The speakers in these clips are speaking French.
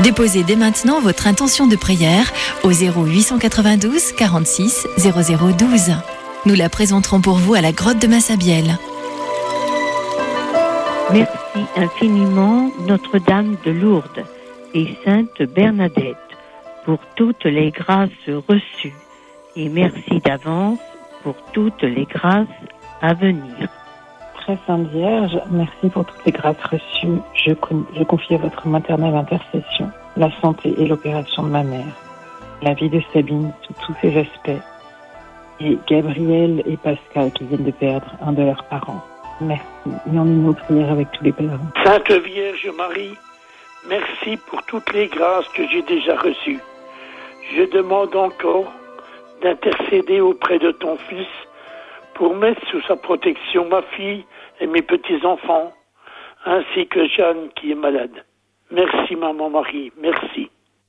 Déposez dès maintenant votre intention de prière au 0892 46 0012. Nous la présenterons pour vous à la grotte de Massabielle. Merci infiniment Notre-Dame de Lourdes et Sainte Bernadette pour toutes les grâces reçues et merci d'avance pour toutes les grâces à venir. Très Sainte Vierge, merci pour toutes les grâces reçues. Je confie à votre maternelle intercession la santé et l'opération de ma mère, la vie de Sabine sous tous ses aspects, et Gabriel et Pascal qui viennent de perdre un de leurs parents. Merci. Et en une prière avec tous les pèlerins. Sainte Vierge Marie, merci pour toutes les grâces que j'ai déjà reçues. Je demande encore d'intercéder auprès de ton Fils pour mettre sous sa protection ma fille et mes petits-enfants, ainsi que Jeanne qui est malade. Merci Maman Marie, merci.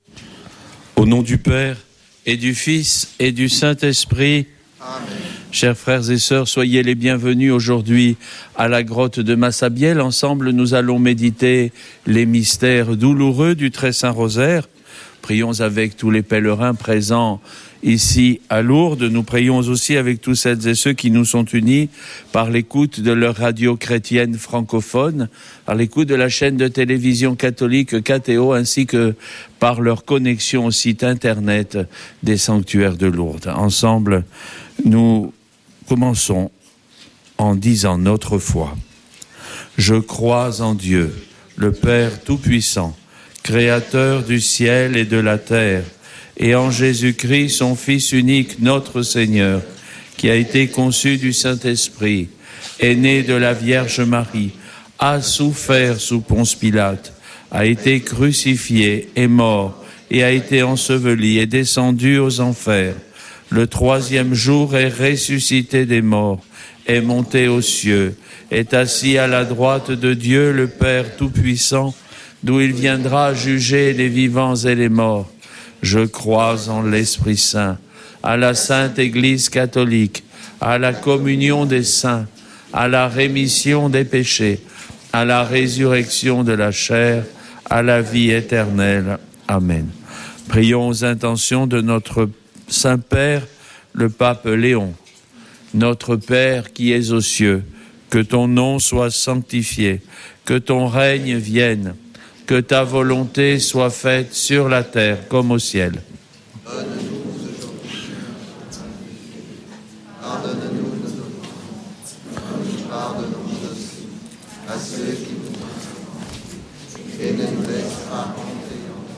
Au nom du Père et du Fils et du Saint-Esprit, amen. Chers frères et sœurs, soyez les bienvenus aujourd'hui à la grotte de Massabielle. Ensemble, nous allons méditer les mystères douloureux du Très Saint Rosaire. Prions avec tous les pèlerins présents ici à Lourdes. Nous prions aussi avec tous celles et ceux qui nous sont unis par l'écoute de leur radio chrétienne francophone, par l'écoute de la chaîne de télévision catholique KTO, ainsi que par leur connexion au site internet des sanctuaires de Lourdes. Ensemble, nous commençons en disant notre foi. Je crois en Dieu, le Père Tout-Puissant, Créateur du ciel et de la terre, et en Jésus-Christ, son Fils unique, notre Seigneur, qui a été conçu du Saint-Esprit, est né de la Vierge Marie, a souffert sous Ponce Pilate, a été crucifié, est mort, et a été enseveli, et descendu aux enfers. Le troisième jour est ressuscité des morts, est monté aux cieux, est assis à la droite de Dieu, le Père Tout-Puissant, d'où il viendra juger les vivants et les morts. Je crois en l'Esprit Saint, à la Sainte Église catholique, à la communion des saints, à la rémission des péchés, à la résurrection de la chair, à la vie éternelle. Amen. Prions aux intentions de notre Saint-Père, le Pape Léon. Notre Père qui es aux cieux, que ton nom soit sanctifié, que ton règne vienne, que ta volonté soit faite sur la terre comme au ciel. Donne-nous aujourd'hui notre pain. Pardonne-nous nos offenses, comme nous pardonnons aussi à ceux qui nous offensent. Et ne nous laisse pas entrer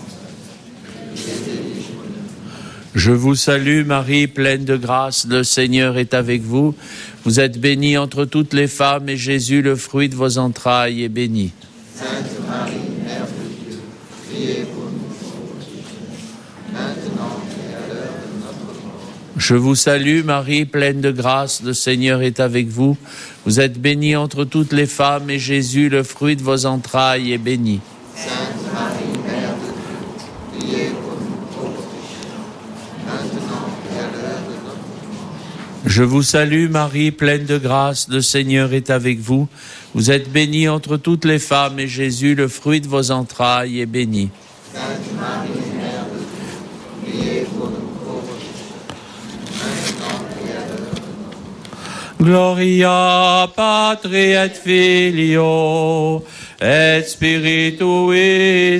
en tentation. Je vous salue Marie, pleine de grâce, le Seigneur est avec vous. Vous êtes bénie entre toutes les femmes et Jésus, le fruit de vos entrailles, est béni. Sainte Marie, Mère de Dieu, priez pour nous pauvres pécheurs, maintenant et à l'heure de notre mort. Je vous salue Marie, pleine de grâce, le Seigneur est avec vous. Vous êtes bénie entre toutes les femmes et Jésus, le fruit de vos entrailles, est béni. Sainte Marie, Mère de Dieu, priez pour nous pauvres pécheurs, maintenant et à l'heure de notre mort. Je vous salue Marie, pleine de grâce, le Seigneur est avec vous. Vous êtes bénie entre toutes les femmes et Jésus, le fruit de vos entrailles, est béni. Sainte Marie, Mère de Dieu, priez pour nous pauvres pécheurs, maintenant et à l'heure de notre mort. Gloria Patri et Filio et Spiritui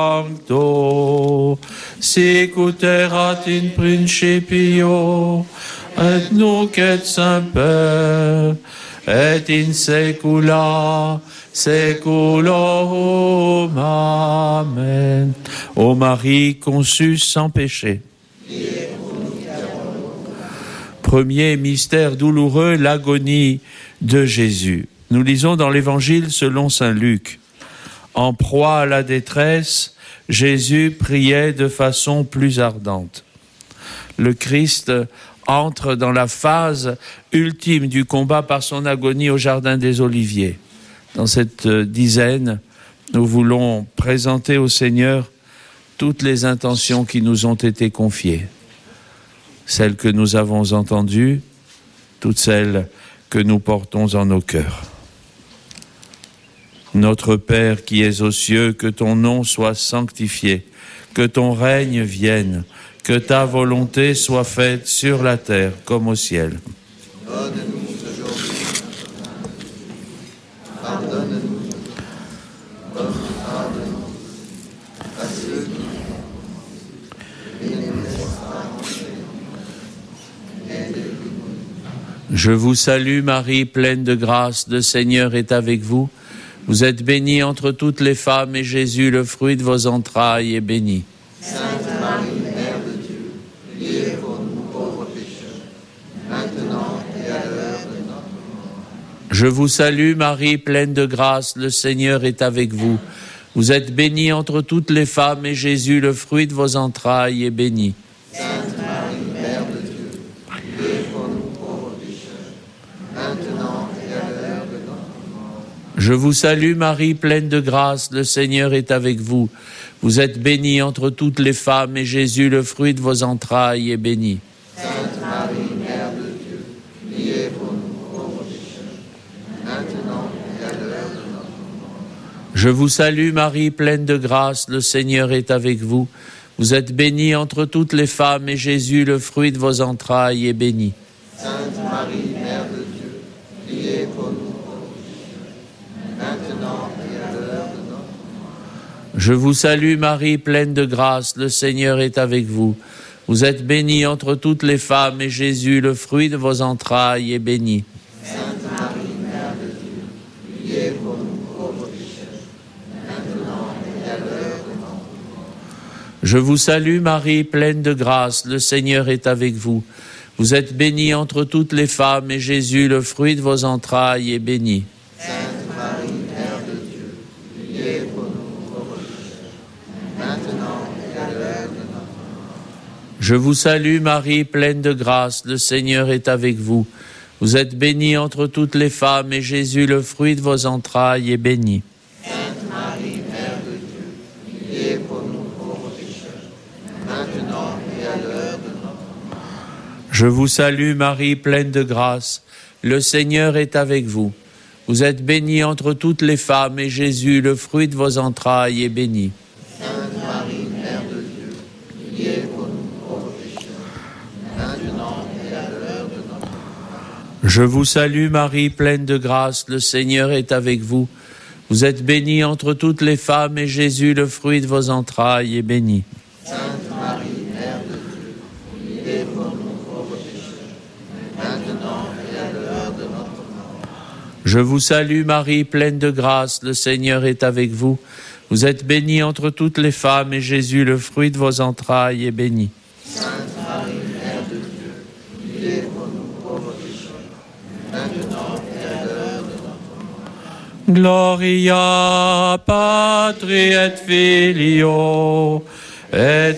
Sancto, sic ut erat in principio et nunc et semper et in saecula saeculorum. Amen. Ô Marie conçue sans péché. Premier mystère douloureux, l'agonie de Jésus. Nous lisons dans l'Évangile selon saint Luc. En proie à la détresse, Jésus priait de façon plus ardente. Le Christ entre dans la phase ultime du combat par son agonie au Jardin des Oliviers. Dans cette dizaine, nous voulons présenter au Seigneur toutes les intentions qui nous ont été confiées. Celles que nous avons entendues, toutes celles que nous portons en nos cœurs. Notre Père qui es aux cieux, que ton nom soit sanctifié, que ton règne vienne, que ta volonté soit faite sur la terre comme au ciel. Donne-nous aujourd'hui notre pain. Pardonne-nous comme nous pardonnons à ceux qui nous font. Et ne nous laisse pas entrer et délivre-nous. Je vous salue Marie, pleine de grâce, le Seigneur est avec vous. Vous êtes bénie entre toutes les femmes et Jésus, le fruit de vos entrailles, est béni. Sainte Marie, Mère de Dieu, priez pour nous pauvres pécheurs, maintenant et à l'heure de notre mort. Je vous salue Marie, pleine de grâce, le Seigneur est avec vous. Vous êtes bénie entre toutes les femmes et Jésus, le fruit de vos entrailles, est béni. Sainte Marie, Mère de Dieu, priez pour nous pauvres pécheurs, maintenant et à l'heure de notre mort. Je vous salue Marie, pleine de grâce, le Seigneur est avec vous. Vous êtes bénie entre toutes les femmes et Jésus, le fruit de vos entrailles, est béni. Sainte Marie, Mère de Dieu, priez pour nous pauvres pécheurs, maintenant et à l'heure de notre mort. Je vous salue Marie, pleine de grâce, le Seigneur est avec vous. Vous êtes bénie entre toutes les femmes et Jésus, le fruit de vos entrailles, est béni. Sainte Marie, Mère de Dieu, priez pour nous pauvres pécheurs, maintenant et à l'heure de notre mort. Je vous salue Marie, pleine de grâce, le Seigneur est avec vous. Vous êtes bénie entre toutes les femmes et Jésus, le fruit de vos entrailles, est béni. Sainte Marie, Mère de Dieu, priez pour nous pauvres pécheurs, maintenant et à l'heure de notre mort. Je vous salue Marie, pleine de grâce, le Seigneur est avec vous. Vous êtes bénie entre toutes les femmes et Jésus, le fruit de vos entrailles, est béni. Sainte Marie, Mère de Dieu, priez pour nous pauvres pécheurs, maintenant et à l'heure de notre mort. Je vous salue Marie, pleine de grâce, le Seigneur est avec vous. Vous êtes bénie entre toutes les femmes et Jésus, le fruit de vos entrailles, est béni. Sainte Marie, Mère de Dieu, priez pour nous pauvres pécheurs, maintenant et à l'heure de notre mort. Je vous salue Marie, pleine de grâce, le Seigneur est avec vous. Vous êtes bénie entre toutes les femmes et Jésus, le fruit de vos entrailles, est béni. Sainte Marie, Mère de Dieu, priez pour nous pauvres pécheurs, maintenant et à l'heure de notre mort. Je vous salue Marie, pleine de grâce, le Seigneur est avec vous. Vous êtes bénie entre toutes les femmes et Jésus, le fruit de vos entrailles, est béni. Sainte Marie, Mère de Dieu, priez pour nous pauvres pécheurs, maintenant et à l'heure de notre mort. Je vous salue Marie, pleine de grâce, le Seigneur est avec vous. Vous êtes bénie entre toutes les femmes et Jésus, le fruit de vos entrailles, est béni. Sainte Marie, Mère de Dieu, priez pour nous pauvres pécheurs, maintenant et à l'heure de notre mort. Gloria Patri et Filio et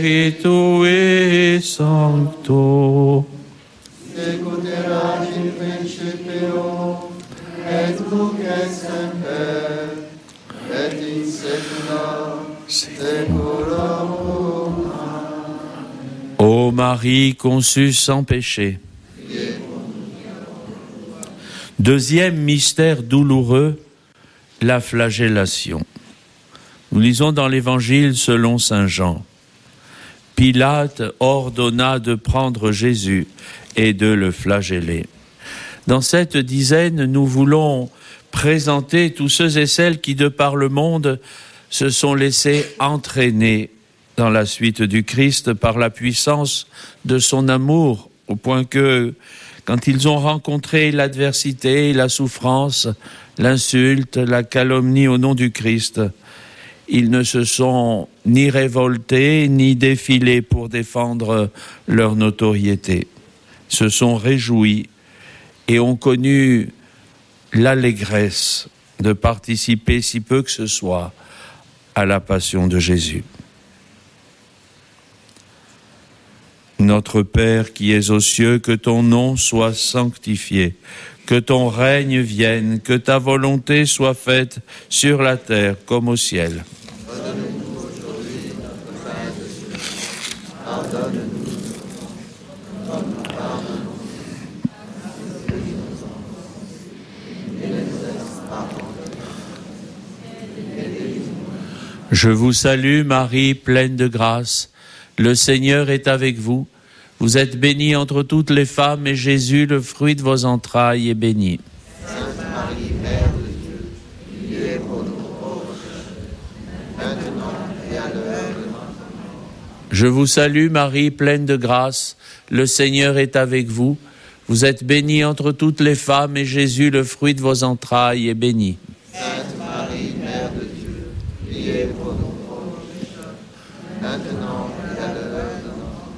Spiritui Sancto. Secuterat in principio, et nunc et semper, et in saecula saeculorum. Ô Marie conçue sans péché. Deuxième mystère douloureux, la flagellation. Nous lisons dans l'Évangile selon saint Jean. Pilate ordonna de prendre Jésus et de le flageller. Dans cette dizaine, nous voulons présenter tous ceux et celles qui, de par le monde, se sont laissés entraîner dans la suite du Christ par la puissance de son amour, au point que, quand ils ont rencontré l'adversité, la souffrance, l'insulte, la calomnie au nom du Christ, ils ne se sont ni révoltés, ni défilés pour défendre leur notoriété. Se sont réjouis et ont connu l'allégresse de participer, si peu que ce soit, à la passion de Jésus. Notre Père qui es aux cieux, que ton nom soit sanctifié, que ton règne vienne, que ta volonté soit faite sur la terre comme au ciel. Donne-nous aujourd'hui notre pain de ce jour. Pardonne-nous comme nous pardonnons à ceux qui nous ont offensés. Et ne nous laisse pas tenter, Je vous salue Marie, pleine de grâce. Le Seigneur est avec vous. Vous êtes bénie entre toutes les femmes et Jésus, le fruit de vos entrailles, est béni. Sainte Marie, Mère de Dieu, priez pour nous pauvres pécheurs, maintenant et à l'heure de notre mort. Je vous salue Marie, pleine de grâce. Le Seigneur est avec vous. Vous êtes bénie entre toutes les femmes et Jésus, le fruit de vos entrailles, est béni. Sainte Marie, Mère de Dieu, priez pour nous pauvres pécheurs, maintenant et à l'heure de notre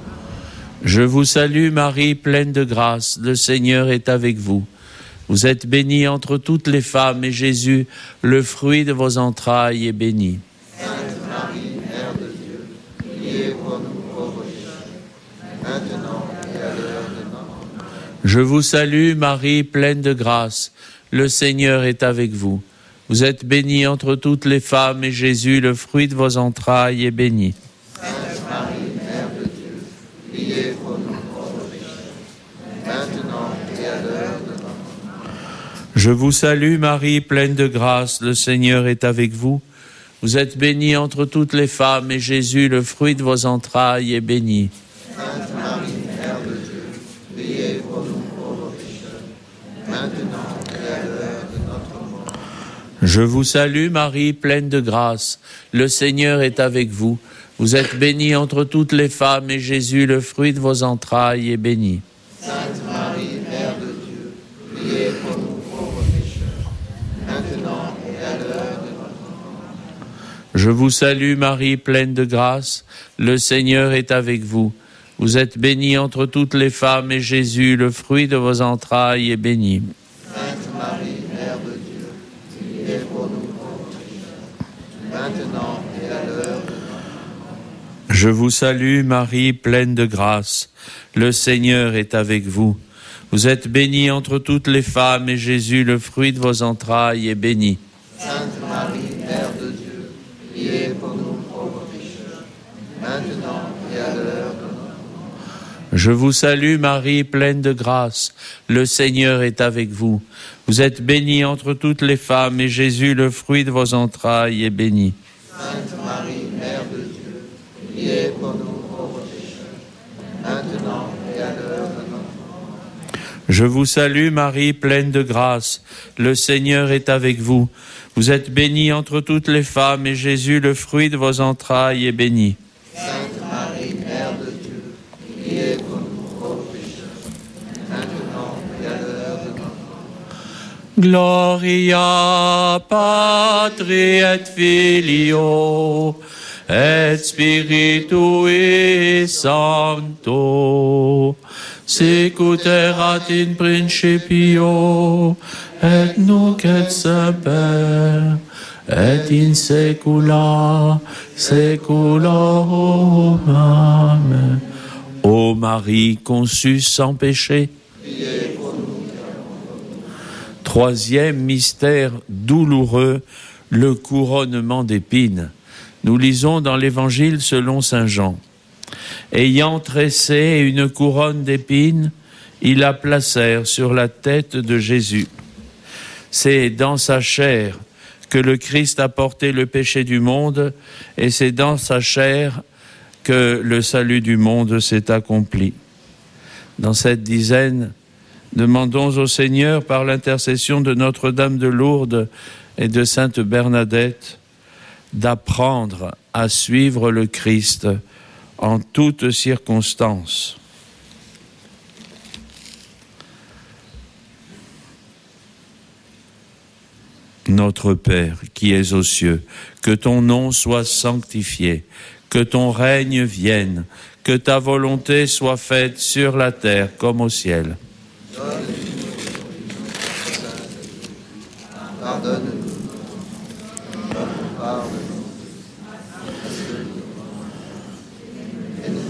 mort. Je vous salue Marie, pleine de grâce. Le Seigneur est avec vous. Vous êtes bénie entre toutes les femmes et Jésus, le fruit de vos entrailles, est béni. Sainte Marie, Mère de Dieu, priez pour nous pauvres pécheurs, maintenant et à l'heure de notre mort. Je vous salue Marie, pleine de grâce. Le Seigneur est avec vous. Vous êtes bénie entre toutes les femmes et Jésus, le fruit de vos entrailles, est béni. Sainte Marie, Mère de Dieu, priez pour nous pauvres pécheurs, maintenant et à l'heure de notre mort. Je vous salue Marie, pleine de grâce. Le Seigneur est avec vous. Vous êtes bénie entre toutes les femmes et Jésus, le fruit de vos entrailles, est béni. Sainte Marie, Mère de Dieu, priez pour nous pauvres pécheurs, maintenant et à l'heure de notre mort. Je vous salue Marie, pleine de grâce. Le Seigneur est avec vous. Vous êtes bénie entre toutes les femmes et Jésus, le fruit de vos entrailles, est béni. Sainte Marie, Mère de Dieu, priez pour nous pauvres pécheurs, maintenant et à l'heure de notre mort. Je vous salue Marie, pleine de grâce. Le Seigneur est avec vous. Vous êtes bénie entre toutes les femmes et Jésus, le fruit de vos entrailles, est béni. Sainte Marie, Mère de Dieu, priez pour nous pauvres pécheurs, maintenant et à l'heure de notre mort. Je vous salue Marie, pleine de grâce. Le Seigneur est avec vous. Vous êtes bénie entre toutes les femmes et Jésus, le fruit de vos entrailles, est béni. Sainte Marie, Mère de Dieu, priez pour nous pauvres pécheurs, maintenant et à l'heure de notre mort. Je vous salue Marie, pleine de grâce. Le Seigneur est avec vous. Vous êtes bénie entre toutes les femmes et Jésus, le fruit de vos entrailles, est béni. Sainte Marie, Mère de Dieu, priez pour nous pauvres pécheurs, maintenant et à l'heure de notre mort. Je vous salue Marie, pleine de grâce. Le Seigneur est avec vous. Vous êtes bénie entre toutes les femmes et Jésus, le fruit de vos entrailles, est béni. Sainte Marie, Mère de Dieu, priez pour nous pauvres pécheurs, maintenant et à l'heure de notre mort. Gloria Patri et Filio et Spiritui Sancto, sicut erat in principio et nunc et semper et in saecula saeculorum. Amen. Ô Marie conçue sans péché. Troisième mystère douloureux, le couronnement d'épines. Nous lisons dans l'Évangile selon saint Jean. Ayant tressé une couronne d'épines, ils la placèrent sur la tête de Jésus. C'est dans sa chair que le Christ a porté le péché du monde, et c'est dans sa chair que le salut du monde s'est accompli. Dans cette dizaine, demandons au Seigneur, par l'intercession de Notre-Dame de Lourdes et de Sainte Bernadette, d'apprendre à suivre le Christ en toutes circonstances. Notre Père, qui es aux cieux, que ton nom soit sanctifié, que ton règne vienne, que ta volonté soit faite sur la terre comme au ciel. Pardonne-nous, pardonne-nous, et nous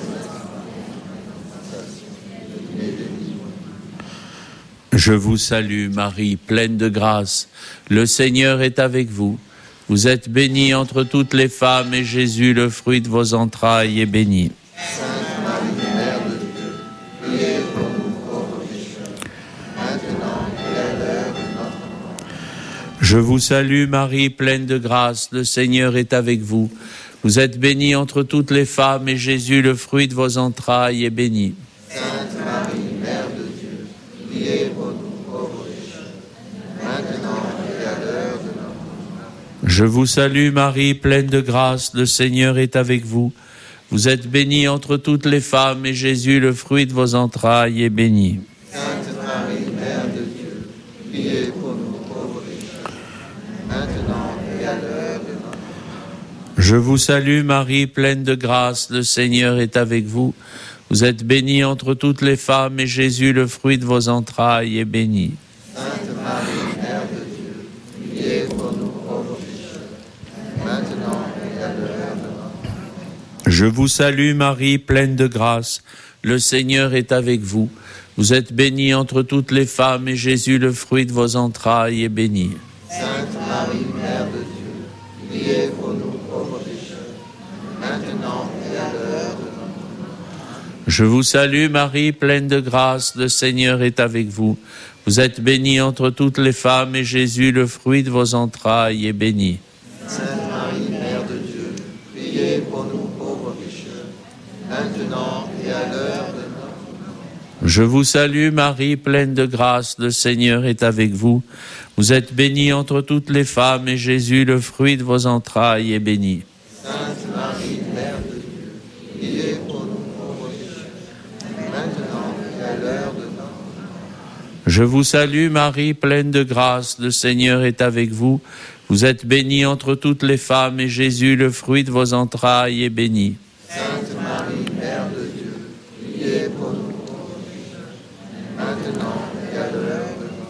Je vous salue Marie, pleine de grâce. Le Seigneur est avec vous. Vous êtes bénie entre toutes les femmes et Jésus, le fruit de vos entrailles, est béni. Sainte Marie, Mère de Dieu, priez pour nous pauvres pécheurs, maintenant et à l'heure de notre mort. Je vous salue Marie, pleine de grâce, le Seigneur est avec vous. Vous êtes bénie entre toutes les femmes et Jésus, le fruit de vos entrailles, est béni. Sainte Marie, Mère de Dieu, priez pour nous pauvres pécheurs, maintenant et à l'heure de notre mort. Je vous salue Marie, pleine de grâce, le Seigneur est avec vous. Vous êtes bénie entre toutes les femmes et Jésus, le fruit de vos entrailles, est béni. Sainte Marie, Mère de Dieu, priez pour nous pauvres pécheurs, maintenant et à l'heure de notre mort. Je vous salue Marie, pleine de grâce, le Seigneur est avec vous. Vous êtes bénie entre toutes les femmes et Jésus, le fruit de vos entrailles, est béni. Sainte Marie, Mère de Dieu, priez pour nous pauvres pécheurs, maintenant et à l'heure de notre mort. Je vous salue Marie, pleine de grâce, le Seigneur est avec vous. Vous êtes bénie entre toutes les femmes et Jésus, le fruit de vos entrailles, est béni. Sainte Marie, Mère de Dieu, priez pour nous pauvres pécheurs, maintenant et à l'heure de notre mort. Je vous salue Marie, pleine de grâce, le Seigneur est avec vous. Vous êtes bénie entre toutes les femmes et Jésus, le fruit de vos entrailles, est béni. Sainte Marie, Mère de Dieu, priez pour nous pauvres pécheurs, maintenant et à l'heure de notre mort. Je vous salue Marie, pleine de grâce, le Seigneur est avec vous. Vous êtes bénie entre toutes les femmes et Jésus, le fruit de vos entrailles, est béni. Sainte Marie, Mère de Dieu, priez pour nous pauvres pécheurs, maintenant et à l'heure de notre mort. Je vous salue Marie, pleine de grâce, le Seigneur est avec vous. Vous êtes bénie entre toutes les femmes et Jésus, le fruit de vos entrailles, est béni. Sainte Marie, Mère de Dieu, priez pour nous pauvres pécheurs, maintenant et à l'heure de notre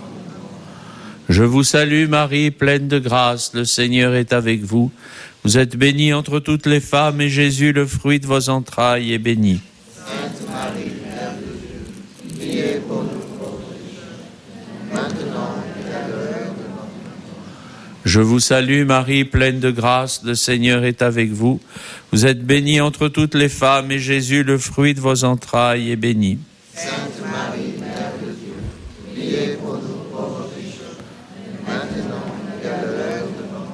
mort. Je vous salue Marie, pleine de grâce, le Seigneur est avec vous. Vous êtes bénie entre toutes les femmes et Jésus, le fruit de vos entrailles, est béni. Sainte Marie, Mère de Dieu, priez pour nous pauvres pécheurs, maintenant et à l'heure de notre mort. Je vous salue Marie, pleine de grâce, le Seigneur est avec vous. Vous êtes bénie entre toutes les femmes et Jésus, le fruit de vos entrailles, est béni. Sainte Marie, Mère de Dieu, priez pour nous pauvres pécheurs, maintenant et à l'heure de notre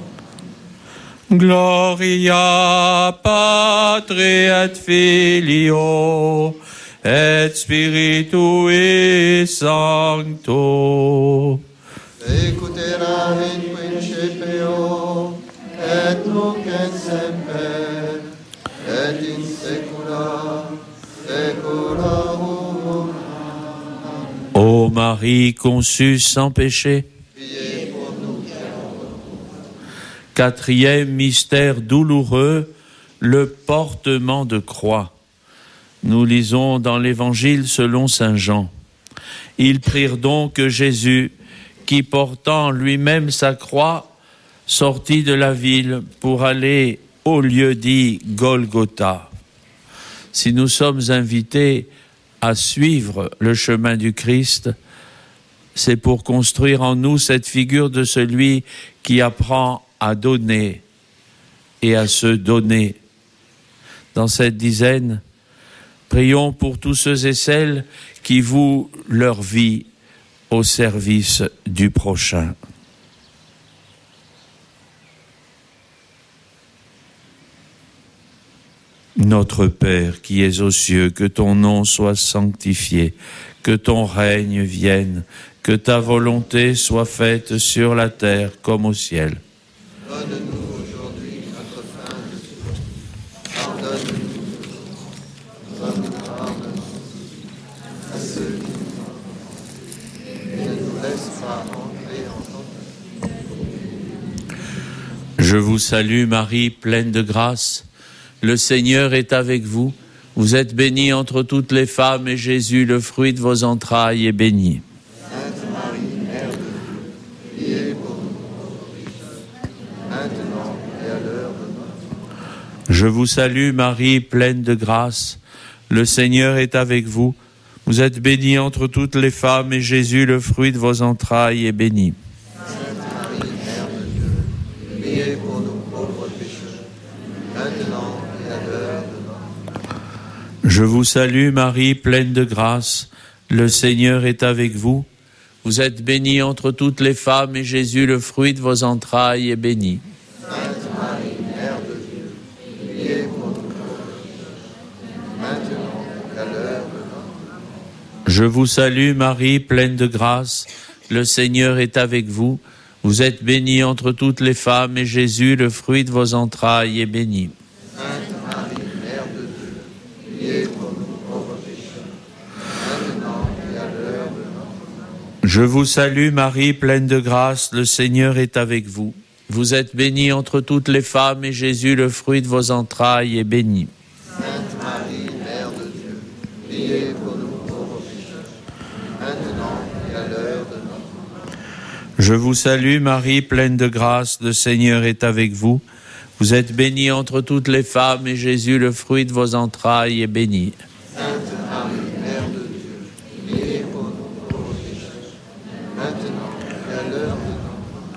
mort. Gloria Patri et Filio et Spiritui Sancto. Ecutera in principio, et nunc et semper, et in saecula saeculorum. Ô Marie conçue sans péché. Priez pour nous. Quatrième mystère douloureux, le portement de croix. Nous lisons dans l'Évangile selon saint Jean. Ils prirent donc Jésus, qui portant lui-même sa croix, sortit de la ville pour aller au lieu dit Golgotha. Si nous sommes invités à suivre le chemin du Christ, c'est pour construire en nous cette figure de celui qui apprend à donner et à se donner. Dans cette dizaine, prions pour tous ceux et celles qui vouent leur vie au service du prochain. Notre Père qui es aux cieux, que ton nom soit sanctifié, que ton règne vienne, que ta volonté soit faite sur la terre comme au ciel. Donne-nous aujourd'hui notre pain de ce jour. Pardonne-nous comme nous pardonnons à ceux qui nous ont offensés. Et ne nous laisse pas entrer en tentation. Je vous salue Marie, pleine de grâce. Le Seigneur est avec vous. Vous êtes bénie entre toutes les femmes et Jésus, le fruit de vos entrailles, est béni. Sainte Marie, Mère de Dieu, priez pour nous pauvres pécheurs, maintenant et à l'heure de notre mort. Je vous salue Marie, pleine de grâce. Le Seigneur est avec vous. Vous êtes bénie entre toutes les femmes et Jésus, le fruit de vos entrailles, est béni. Sainte Marie, Mère de Dieu, priez pour nous pauvres pécheurs, maintenant et à l'heure de notre mort. Je vous salue Marie, pleine de grâce. Le Seigneur est avec vous. Vous êtes bénie entre toutes les femmes, et Jésus, le fruit de vos entrailles, est béni. Sainte Marie, Mère de Dieu, priez pour nous pauvres pécheurs, maintenant et à l'heure de notre mort. Je vous salue Marie, pleine de grâce, le Seigneur est avec vous. Vous êtes bénie entre toutes les femmes, et Jésus, le fruit de vos entrailles, est béni. Sainte Marie, Mère de Dieu, priez pour nous pauvres pécheurs, maintenant et à l'heure de notre mort. Je vous salue Marie, pleine de grâce, le Seigneur est avec vous. Vous êtes bénie entre toutes les femmes, et Jésus, le fruit de vos entrailles, est béni. Sainte Marie, Mère de Dieu, priez pour nous pauvres pécheurs, maintenant et à l'heure de notre mort. Je vous salue Marie, pleine de grâce, le Seigneur est avec vous. Vous êtes bénie entre toutes les femmes, et Jésus, le fruit de vos entrailles, est béni. Sainte Marie, Mère de Dieu, priez pour nous pauvres pécheurs, maintenant et à l'heure de notre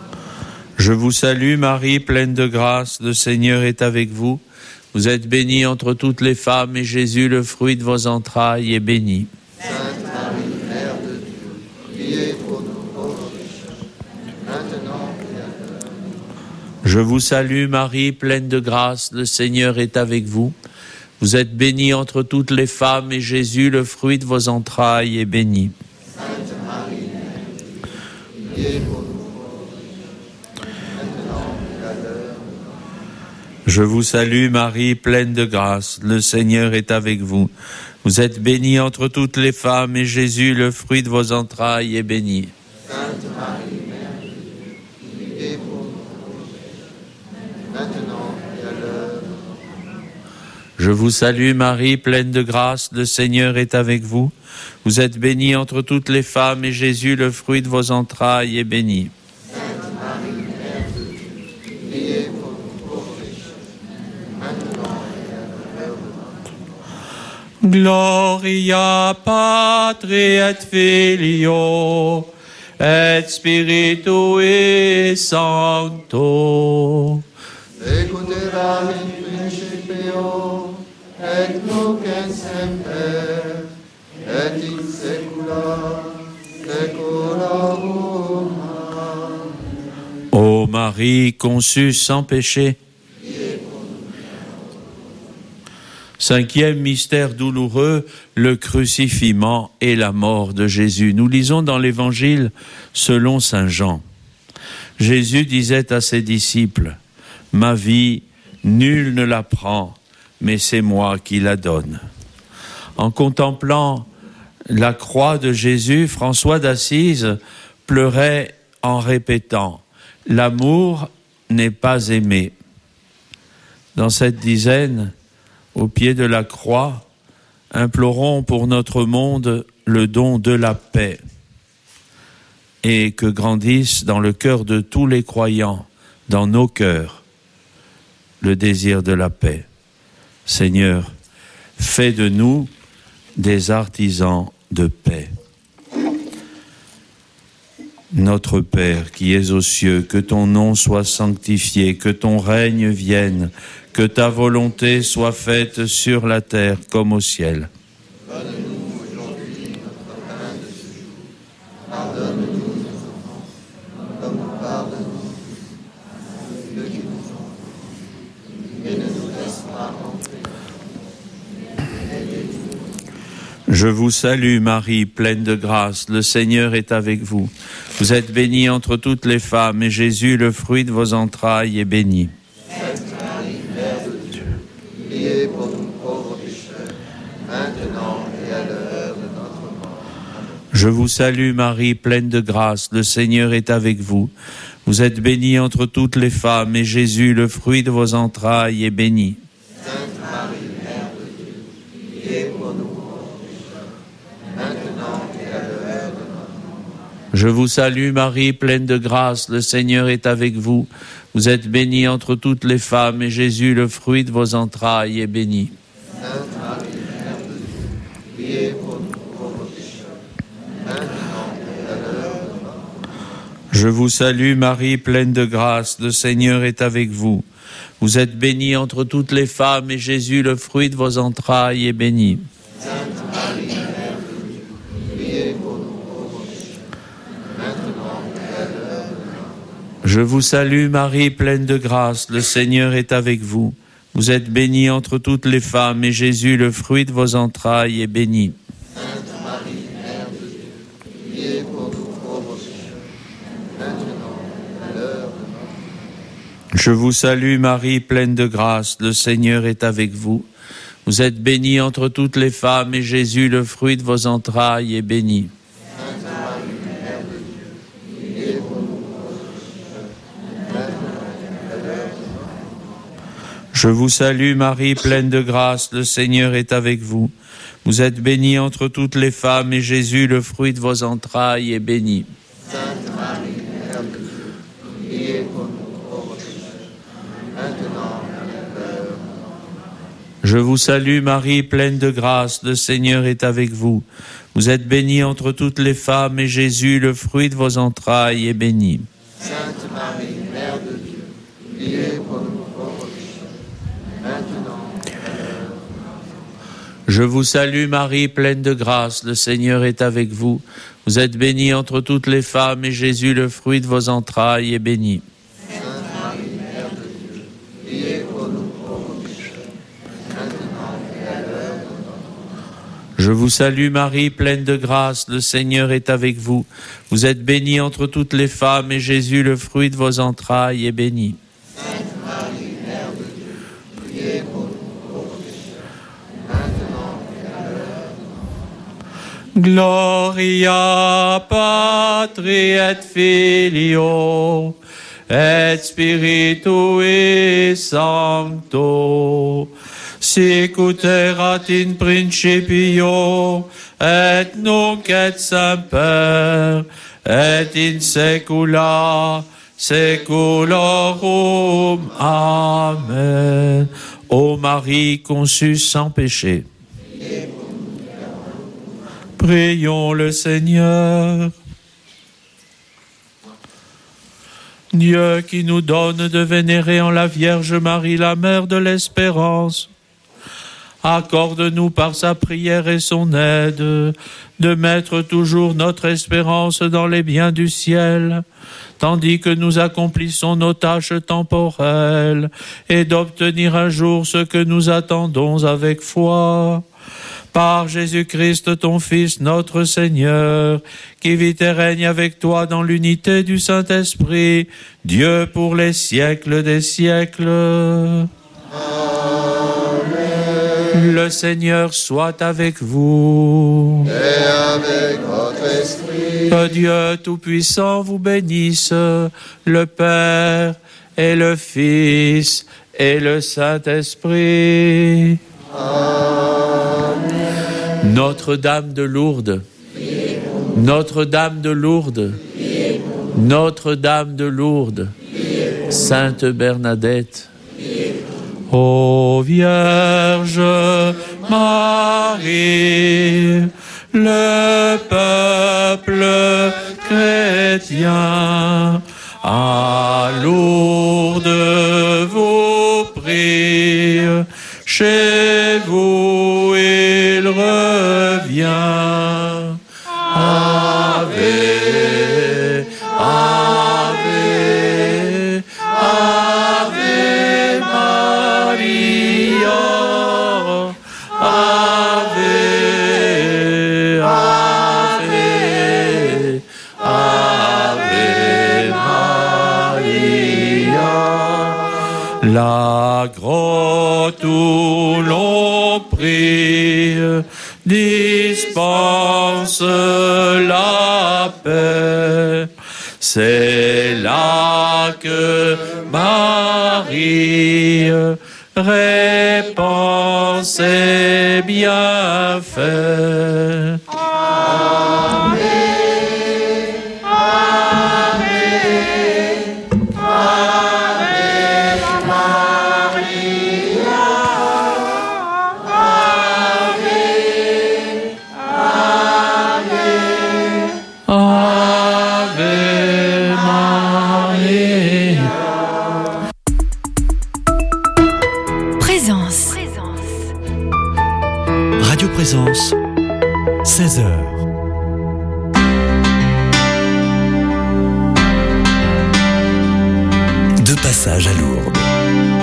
mort. Je vous salue Marie, pleine de grâce, le Seigneur est avec vous. Vous êtes bénie entre toutes les femmes, et Jésus, le fruit de vos entrailles, est béni. Sainte Marie, Mère de Dieu, priez pour nous pauvres pécheurs, maintenant et à l'heure de notre mort. Je vous salue Marie, pleine de grâce, le Seigneur est avec vous. Vous êtes bénie entre toutes les femmes, et Jésus, le fruit de vos entrailles, est béni. Sainte Marie, Mère de Dieu, priez pour nous pauvres pécheurs, maintenant et à l'heure de notre mort. Je vous salue Marie, pleine de grâce, le Seigneur est avec vous. Vous êtes bénie entre toutes les femmes, et Jésus, le fruit de vos entrailles, est béni. Sainte Marie, Mère de Dieu, priez pour nous pauvres pécheurs, maintenant et à l'heure de notre mort. Je vous salue Marie, pleine de grâce, le Seigneur est avec vous. Vous êtes bénie entre toutes les femmes, et Jésus, le fruit de vos entrailles, est béni. Sainte Marie, Mère de Dieu, priez pour nous pauvres pécheurs, maintenant et à l'heure de notre mort. Gloria Patri et Filio et Spiritui Sancto. Secundera in principio, et nunc et semper, et in saecula saeculorum. Amen. Ô Marie conçue sans péché. Cinquième mystère douloureux, le crucifixion et la mort de Jésus. Nous lisons dans l'Évangile selon saint Jean. Jésus disait à ses disciples, « Ma vie, nul ne la prend, mais c'est moi qui la donne. » En contemplant la croix de Jésus, François d'Assise pleurait en répétant « L'amour n'est pas aimé ». Dans cette dizaine, au pied de la croix, implorons pour notre monde le don de la paix et que grandisse dans le cœur de tous les croyants, dans nos cœurs, le désir de la paix. Seigneur, fais de nous des artisans de paix. Notre Père qui es aux cieux, que ton nom soit sanctifié, que ton règne vienne, que ta volonté soit faite sur la terre comme au ciel. Donne-nous aujourd'hui notre pain de ce jour. Pardonne-nous nos offenses, comme nous pardonnons à ceux qui nous ont offensés. Et ne nous laisse pas entrer. Je vous salue Marie, pleine de grâce, le Seigneur est avec vous. Vous êtes bénie entre toutes les femmes, et Jésus, le fruit de vos entrailles, est béni. Sainte Marie, Mère de Dieu, priez pour nous pauvres pécheurs, maintenant et à l'heure de notre mort. Amen. Je vous salue Marie, pleine de grâce, le Seigneur est avec vous. Vous êtes bénie entre toutes les femmes, et Jésus, le fruit de vos entrailles, est béni. Sainte Marie, Mère de Dieu, priez pour nous pauvres pécheurs, maintenant et à l'heure de notre mort. Je vous salue Marie, pleine de grâce, le Seigneur est avec vous. Vous êtes bénie entre toutes les femmes, et Jésus, le fruit de vos entrailles, est béni. Sainte Marie, Mère de Dieu, priez pour nous pauvres pécheurs, maintenant et à l'heure de notre mort. Je vous salue Marie, pleine de grâce, le Seigneur est avec vous. Vous êtes bénie entre toutes les femmes, et Jésus, le fruit de vos entrailles, est béni. Sainte Marie, Mère de Dieu, priez pour nous pauvres pécheurs, Je vous salue Marie, pleine de grâce, le Seigneur est avec vous. Vous êtes bénie entre toutes les femmes, et Jésus, le fruit de vos entrailles, est béni. Sainte Marie, Mère de Dieu, priez pour nous pauvres pécheurs, maintenant et à l'heure de notre mort. Je vous salue Marie, pleine de grâce, le Seigneur est avec vous. Vous êtes bénie entre toutes les femmes, et Jésus, le fruit de vos entrailles, est béni. Sainte Marie, Mère de Dieu, priez pour nous pauvres pécheurs, maintenant et à l'heure de notre mort. Je vous salue Marie, pleine de grâce, le Seigneur est avec vous. Vous êtes bénie entre toutes les femmes, et Jésus, le fruit de vos entrailles, est béni. Sainte Marie, Mère de Dieu, priez pour nous pauvres pécheurs, maintenant et à l'heure de notre mort. Je vous salue Marie, pleine de grâce, le Seigneur est avec vous. Vous êtes bénie entre toutes les femmes, et Jésus, le fruit de vos entrailles, est béni. Sainte Marie, Mère de Dieu, priez pour nous pauvres pécheurs, maintenant et à l'heure de notre mort. Je vous salue Marie, pleine de grâce, le Seigneur est avec vous. Vous êtes bénie entre toutes les femmes, et Jésus, le fruit de vos entrailles, est béni. Sainte Marie, Mère de Dieu, priez pour nous pauvres pécheurs, maintenant et à l'heure de notre mort. Je vous salue Marie, pleine de grâce, le Seigneur est avec vous. Vous êtes bénie entre toutes les femmes, et Jésus, le fruit de vos entrailles, est béni. Sainte Marie, Mère de Dieu, priez pour nous pauvres pécheurs, maintenant et à l'heure de notre mort. Gloria Patri et Filio et Spiritui Sancto, sic ut erat in principio et nunc et semper et in saecula saeculorum. Amen. Ô Marie conçue sans péché, prions le Seigneur. Dieu qui nous donne de vénérer en la Vierge Marie, la Mère de l'Espérance, accorde-nous par sa prière et son aide de mettre toujours notre espérance dans les biens du ciel, tandis que nous accomplissons nos tâches temporelles, et d'obtenir un jour ce que nous attendons avec foi. Par Jésus-Christ, ton Fils, notre Seigneur, qui vit et règne avec toi dans l'unité du Saint-Esprit, Dieu pour les siècles des siècles. Amen. Le Seigneur soit avec vous. Et avec votre esprit. Que Dieu Tout-Puissant vous bénisse, le Père et le Fils et le Saint-Esprit. Amen. Notre-Dame de Lourdes, Notre-Dame de Lourdes, Notre-Dame de Lourdes, Sainte Bernadette, ô Vierge Marie, le peuple chrétien à Lourdes vous prie, chez vous il revient. Ave, Ave, Ave Maria, Ave, Ave, Ave Maria. La grotte où l'on prie dispense la paix. C'est là que Marie répand ses bienfaits. Présence. Radio Présence, passage à Lourdes.